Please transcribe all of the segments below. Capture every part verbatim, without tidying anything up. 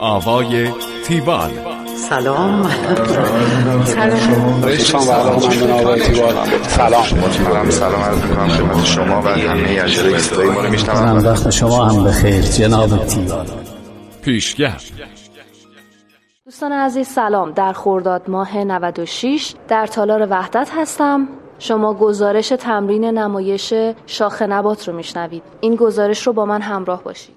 آوای تیوال. سلام. سلام. سلام. سلام عرض می‌کنم خدمت شما و همه اجرای صدای ما رو میشنوند. وقت شما هم بخیر جناب تیوال. پیشگر. دوستان عزیز سلام. در خرداد ماه نود و شش در تالار وحدت هستم. شما گزارش تمرین نمایش شاخ نبات رو میشنوید. این گزارش رو با من همراه باشید.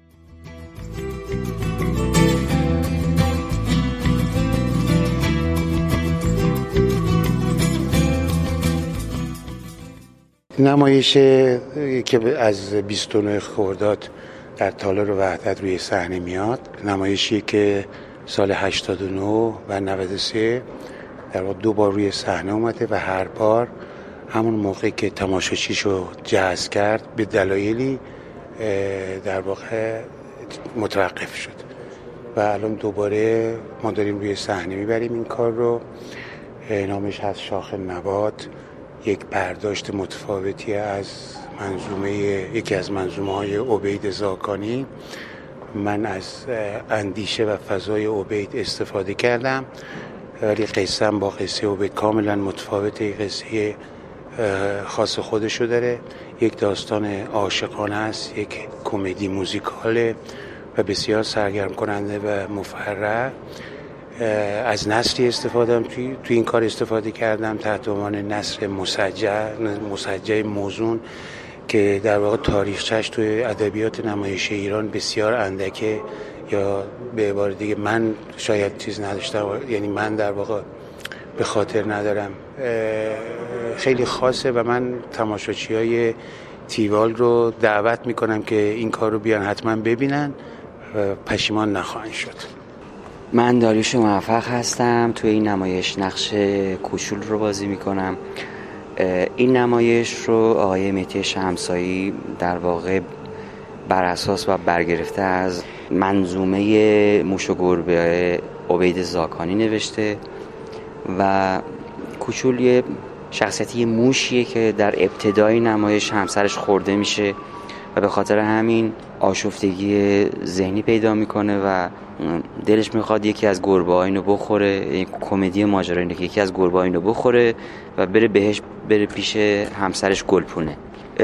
نمایش که از بیست و نه خرداد در تالار وحدت روی صحنه میاد، نمایشی که سال هشتاد و نه و نود و سه در واقع دو بار روی صحنه اومده و هر بار همون موقعی که تماشاچیشو جذب کرد به دلایلی در واقع متوقف شد و الان دوباره ما داریم روی صحنه میبریم این کار رو. نامش هست شاخ نبات، یک برداشت متفاوتی از منظومه یکی از منظومه های عبید زاکانی. من از اندیشه و فضای عبید استفاده کردم ولی قصه هم با قصه عبید کاملا متفاوته. قصه خاص خودشو داره، یک داستان عاشقانه است، یک کمدی موزیکاله و بسیار سرگرم کننده و مفرح. از نثری استفاده هم توی تو این کار استفاده کردم تحت عنوان نثر مسجع مسجع موزون که در واقع تاریخچه‌اش توی ادبیات نمایش ایران بسیار اندکه، یا به عبارت دیگه من شاید چیز نداشتم، یعنی من در واقع به خاطر ندارم. خیلی خاصه و من تماشاچی‌های تیوال رو دعوت میکنم که این کار رو بیان حتما ببینن و پشیمان نخواهند شد. من داریوش موفق هستم. توی این نمایش نقش کوچول رو بازی میکنم. این نمایش رو آقای مهدی شمسایی در واقع بر اساس و برگرفته از منظومه موش و گربه عبید زاکانی نوشته و کوچول یه شخصیتی موشیه که در ابتدای نمایش همسرش خورده میشه و به خاطر همین آشفتگی ذهنی پیدا میکنه و دلش میخواد یکی از گربه ها اینو بخوره. این کمدی ماجرا اینه که یکی از گربه ها اینو بخوره و بره بهش بره پیش همسرش گلپونه.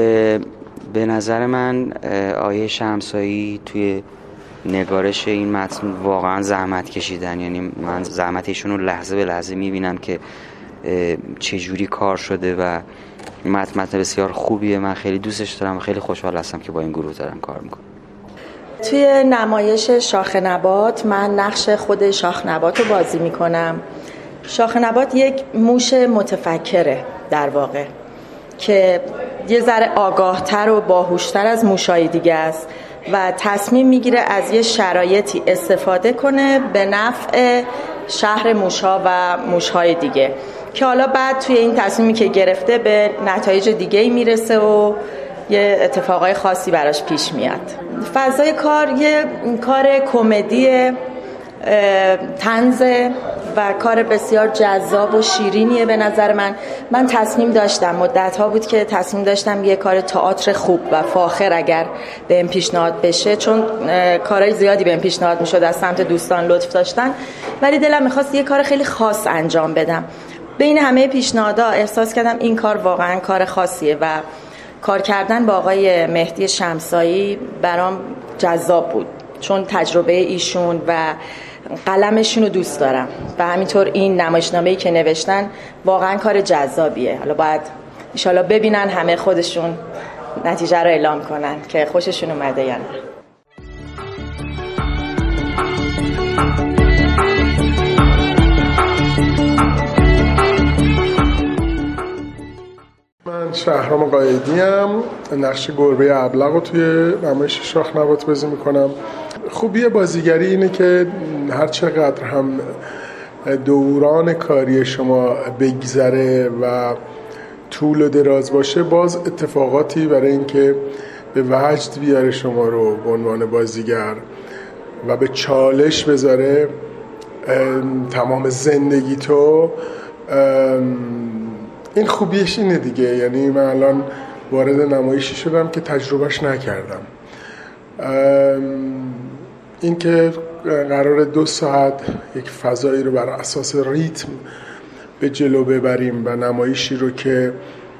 به نظر من آیه شمسایی توی نگارش این متن واقعا زحمت کشیدن، یعنی من زحمت ایشون رو لحظه به لحظه میبینم که چجوری کار شده و متن متن بسیار خوبیه. من خیلی دوستش دارم و خیلی خوشحال هستم که با این گروه دارم کار میکنم. توی نمایش شاخ نبات من نقش خود شاخ نبات رو بازی میکنم. شاخ نبات یک موش متفکره در واقع که یه ذره آگاهتر و باهوشتر از موشای دیگه است و تصمیم میگیره از یه شرایطی استفاده کنه به نفع شهر موشها و موشهای دیگه که حالا بعد توی این تصمیمی که گرفته به نتایج دیگه‌ای میرسه و یه اتفاقای خاصی براش پیش میاد. فضای کار یه کار کمدی طنز و کار بسیار جذاب و شیرینیه به نظر من. من تصمیم داشتم، مدت‌ها بود که تصمیم داشتم یه کار تئاتر خوب و فاخر اگر بهم پیشنهاد بشه، چون کارهای زیادی بهم پیشنهاد میشد از سمت دوستان لطف داشتن، ولی دلم میخواست یه کار خیلی خاص انجام بدم. بین همه پیشنهادها احساس کردم این کار واقعا کار خاصیه و کار کردن با آقای مهدی شمسایی برام جذاب بود، چون تجربه ایشون و قلمشون رو دوست دارم و همینطور این نمایشنامه‌ای که نوشتن واقعا کار جذابیه. حالا باید ان شاءالله ببینن همه خودشون نتیجه رو اعلام کنن که خوششون اومده یا نه. من شهرام قایدی ام، نقش گربه ابلق رو توی نمایش شاخ نبات بازی میکنم. خوبی بازیگری اینه که هر چقدر هم دوران کاری شما بگذره و طول و دراز باشه، باز اتفاقاتی برای اینکه به وجد بیاره شما رو به عنوان بازیگر و به چالش بذاره تمام زندگی تو. این خوبیش اینه دیگه، یعنی من الان وارد نمایشی شدم که تجربهش نکردم. این که قرار دو ساعت یک فضایی رو بر اساس ریتم به جلو ببریم و نمایشی رو که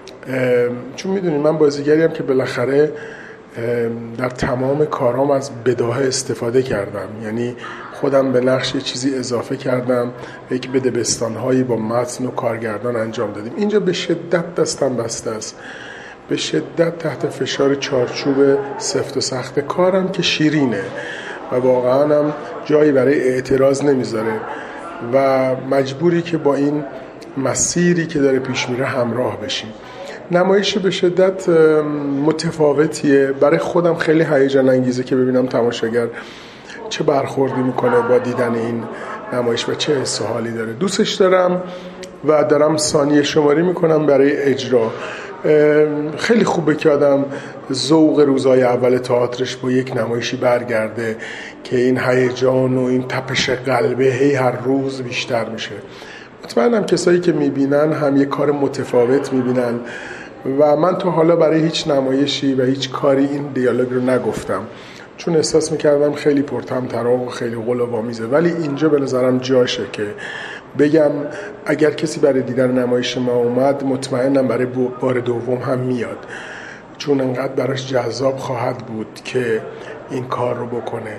چون میدونید من بازیگری هم که بالاخره در تمام کارام از بداهه استفاده کردم، یعنی خودم به نقش یه چیزی اضافه کردم، یک بدبستان‌هایی با متن و کارگردان انجام دادیم. اینجا به شدت دستم بسته است، به شدت تحت فشار چارچوب سفت و سخت کارم که شیرینه و واقعا هم جایی برای اعتراض نمیذاره و مجبوری که با این مسیری که داره پیش میره همراه بشیم. نمایش به شدت متفاوتیه، برای خودم خیلی هیجان انگیزه که ببینم تماشاگر چه برخوردی میکنه با دیدن این نمایش و چه حس و حالی داره. دوستش دارم و دارم ثانیه شماری میکنم برای اجرا. خیلی خوبه که آدم ذوق روزهای اول تئاترش با یک نمایشی برگرده که این هیجان و این تپش قلبه هی هر روز بیشتر میشه. مطمئنم کسایی که میبینن هم یک کار متفاوت میبینن و من تا حالا برای هیچ نمایشی و هیچ کاری این دیالوگ رو نگفتم چون احساس میکردم خیلی پرطمطراق و خیلی قلاب‌آمیزه، ولی اینجا به نظرم جاشه که بگم اگر کسی برای دیدن نمایش ما اومد مطمئنم برای بار دوم هم میاد، چون انقدر براش جذاب خواهد بود که این کار رو بکنه.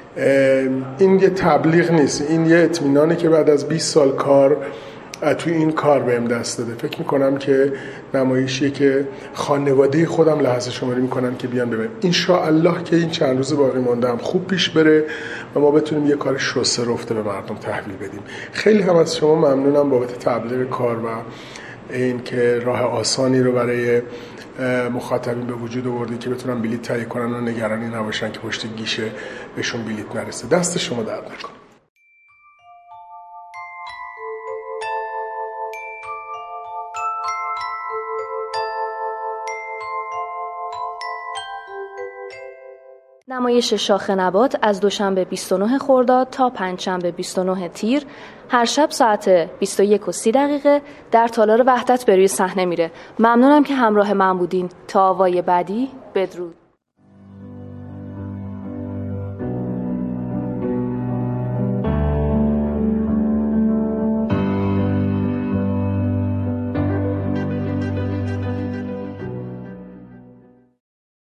این یه تبلیغ نیست، این یه اطمینانه که بعد از بیست سال کار توی این کار بهم دست داده. فکر میکنم که نمایشیه که خانواده خودم لحظه شماری میکنن که بیان ببینن. انشاءالله که این چند روز باقی مونده هم خوب پیش بره و ما بتونیم یه کار شسته رفته به مردم تحویل بدیم. خیلی هم از شما ممنونم بابت تبلیغ کار و این که راه آسانی رو برای مخاطبین به وجود آوردید که بتونن بلیط تهیه کنن و نگرانی نباشن که پشت گیشه بهشون بلیط نرسه. دست شما درد نکنه. نمایش شاخ نبات از دوشنبه بیست و نه خرداد تا پنجشنبه بیست و نه تیر هر شب ساعت بیست و یک و سی دقیقه در تالار وحدت به روی صحنه میره. ممنونم که همراه من بودین. تا آوای بعدی، بدرود.